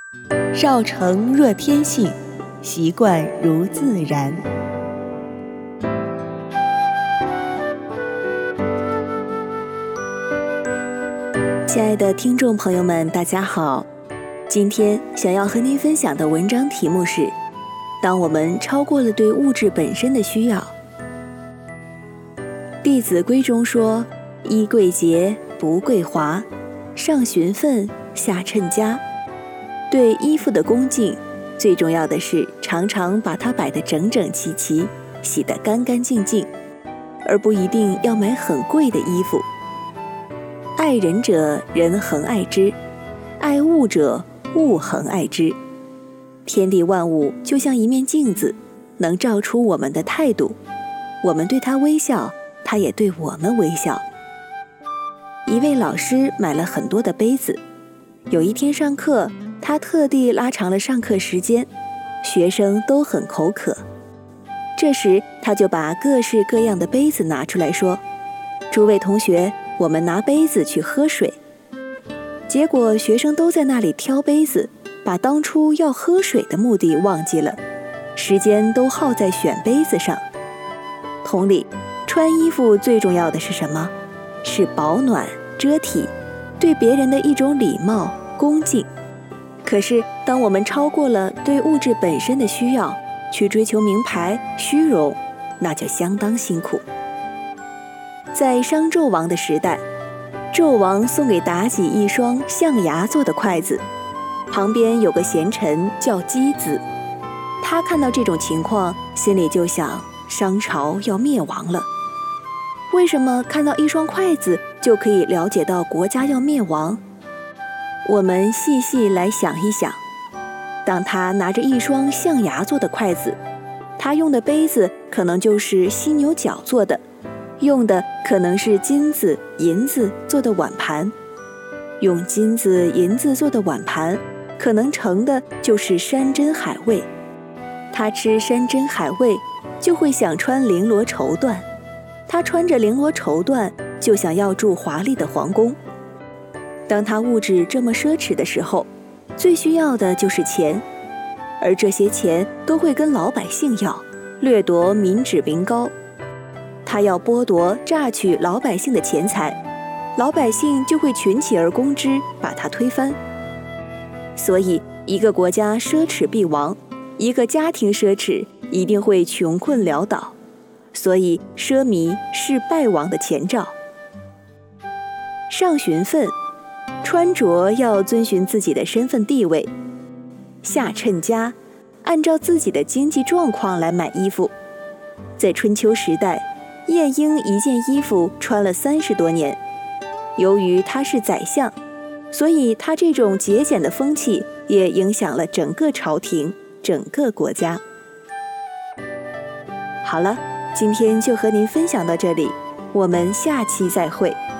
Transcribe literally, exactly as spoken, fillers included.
绕城若天性，习惯如自然。亲爱的听众朋友们，大家好，今天想要和您分享的文章题目是：当我们超过了对物质本身的需要。弟子规中说：衣贵洁，不贵华，上循分，下称家。对衣服的恭敬，最重要的是常常把它摆得整整齐齐，洗得干干净净，而不一定要买很贵的衣服。爱人者，人恒爱之；爱物者，物恒爱之。天地万物就像一面镜子，能照出我们的态度。我们对它微笑，它也对我们微笑。一位老师买了很多的杯子，有一天上课，他特地拉长了上课时间，学生都很口渴。这时他就把各式各样的杯子拿出来说：诸位同学，我们拿杯子去喝水。结果学生都在那里挑杯子，把当初要喝水的目的忘记了，时间都耗在选杯子上。同理，穿衣服最重要的是什么？是保暖、遮体，对别人的一种礼貌、恭敬。可是当我们超过了对物质本身的需要，去追求名牌、虚荣，那就相当辛苦。在商纣王的时代，纣王送给妲己一双象牙做的筷子，旁边有个贤臣叫箕子。他看到这种情况，心里就想，商朝要灭亡了。为什么看到一双筷子就可以了解到国家要灭亡？我们细细来想一想，当他拿着一双象牙做的筷子，他用的杯子可能就是犀牛角做的，用的可能是金子、银子做的碗盘，用金子、银子做的碗盘，可能盛的就是山珍海味。他吃山珍海味，就会想穿绫罗绸缎；他穿着绫罗绸缎，就想要住华丽的皇宫。当他物质这么奢侈的时候，最需要的就是钱，而这些钱都会跟老百姓要，掠夺民脂民膏。他要剥夺、榨取老百姓的钱财，老百姓就会群起而攻之，把他推翻。所以，一个国家奢侈必亡，一个家庭奢侈一定会穷困潦倒。所以，奢靡是败亡的前兆。上循分，穿着要遵循自己的身份地位；下称家，按照自己的经济状况来买衣服。在春秋时代，晏婴一件衣服穿了三十多年。由于他是宰相，所以他这种节俭的风气也影响了整个朝廷、整个国家。好了，今天就和您分享到这里，我们下期再会。